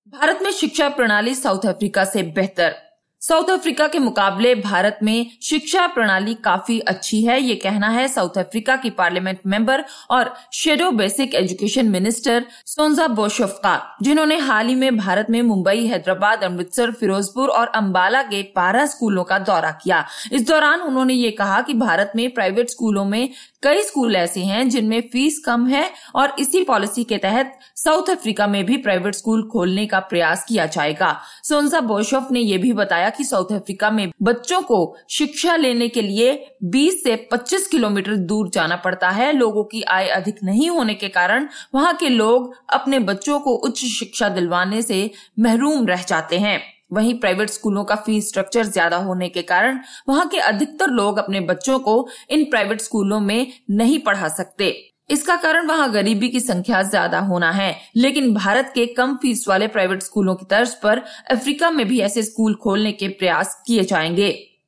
भारत में शिक्षा प्रणाली साउथ अफ्रीका से बेहतर। साउथ अफ्रीका के मुकाबले भारत में शिक्षा प्रणाली काफी अच्छी है, ये कहना है साउथ अफ्रीका की पार्लियामेंट मेंबर और shadow basic education minister Sonja Boshoff का, जिन्होंने हाल ही में भारत में मुंबई, हैदराबाद, अमृतसर, फिरोजपुर और अंबाला के 12 स्कूलों का दौरा किया। इस दौरान उन्होंने ये कहा कि भारत में प्राइवेट स्कूलों में कई स्कूल ऐसे हैं जिनमें फीस कम है और इसी पॉलिसी के तहत साउथ अफ्रीका में भी प्राइवेट स्कूल खोलने का प्रयास किया जाएगा। सोंजा बोशोफ ने यह भी बताया कि साउथ अफ्रीका में बच्चों को शिक्षा लेने के लिए 20 से 25 किलोमीटर दूर जाना पड़ता है। लोगों की आय अधिक नहीं होने के कारण वहां के लोग अपने बच्चों को उच्च शिक्षा दिलवाने से महरूम रह जाते हैं। वहीं प्राइवेट स्कूलों का फीस स्ट्रक्चर ज्यादा होने के कारण वहां के अधिकतर लोग अपने बच्चों को इन प्राइवेट स्कूलों में नहीं पढ़ा सकते। इसका कारण वहां गरीबी की संख्या ज्यादा होना है। लेकिन भारत के कम फीस वाले प्राइवेट स्कूलों की तर्ज पर अफ्रीका में भी ऐसे स्कूल खोलने के प्रयास किए जाएंगे।